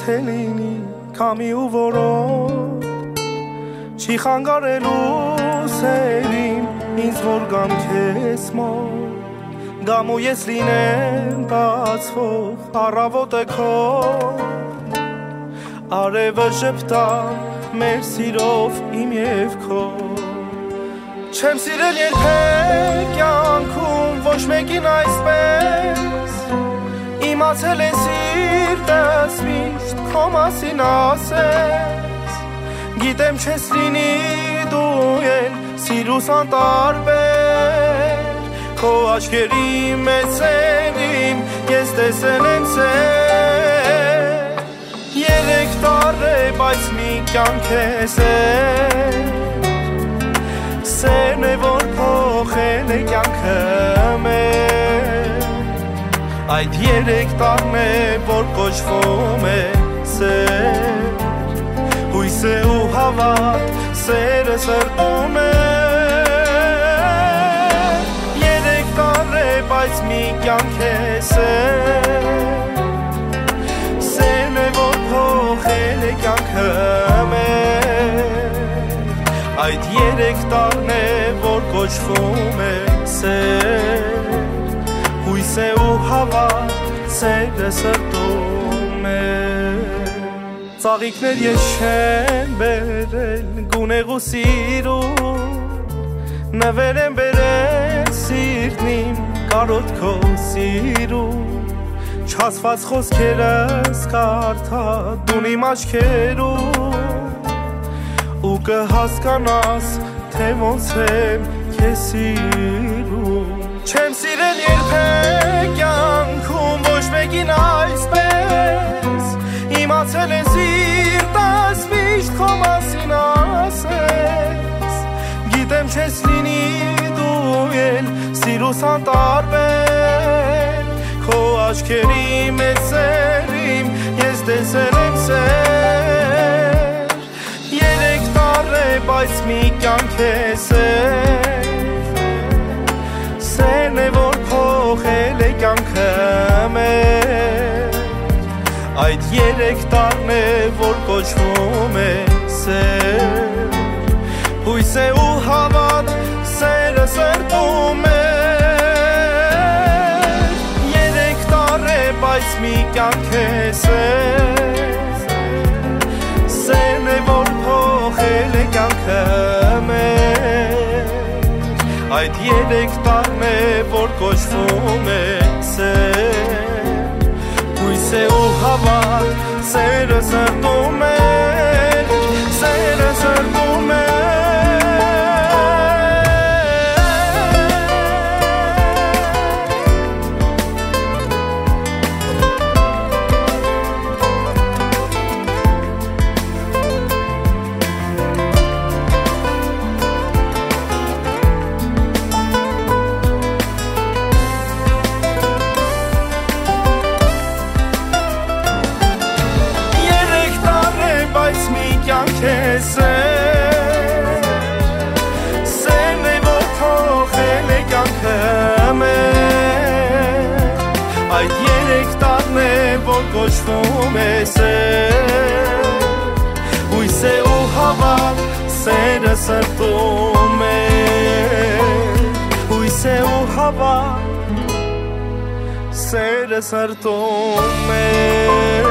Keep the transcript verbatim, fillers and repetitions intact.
թե լինի քամի ու որոն չի խանգարելու սերին ինձ որ գամ քեզ մոտ գամ ու ես լինեմ բացվող առավոտը քո արևը ժպտա մեր սիրով իմ և քո չեմ սիրել երբեք կյանքում ոչ մեկին այսպես իմացել է սիրտս միշտ քո մասին ասես գիտեմ չես լինի դու էլ սիրուս անտարբեր քո աչքերի մեջ սերին ես տեսել եմ սեր երեք տարի բայց մի կյանք է սեր սերն է որ փոխել է կյանքը մեր այդ երեք տարին է որ կոչվում է սեր հույս է ու հավատ սերը սրտում է երեք տարի բայց մի կյանք է սեր սերն է որ փոխել է կյանքը մեր այդ երեք տարին է որ կոչվում է սեր հույս է ու հավատ սերը սրտում է ծաղիկներ ես չեմ բերել գունեղ ու սիրուն նվեր եմ բերել սիրտն իմ կարոտ քո սիրուն չասված խոսքերս կարդա դուն իմ աչքերում ու կհասկանաս թե ոնց եմ քեզ սիրում չեմ սիրել երբեք կյանքում ոչ մեկին այսպես իմացել է սիրտս միշտ քո մասին ասես գիտեմ չես լինի դու էլ սիրուս անտարբեր քո աչքերի մեջ սերին ես տեսել եմ սեր երեք տարի բայց մի կյանք է սեր սերն է որ փոխել է կյանքը մեր այդ երեք տարին է որ կոչվում է սեր հույս է ու հավատ սերը սրտում է երեք տարի բայց մի կյանք է սեր սերն է որ փոխել է կյանքը մեր այդ երեք տարին է որ կոչվում է սեր հույս է ու հավատ սերը սրտում է սերը սրտում է սերն է որ փոխել է կյանքը մեր այդ երեք տարին է որ կոչվում է սեր հույս է ու հավատ սերը սրտում է հույս է ու հավատ սերը սրտում է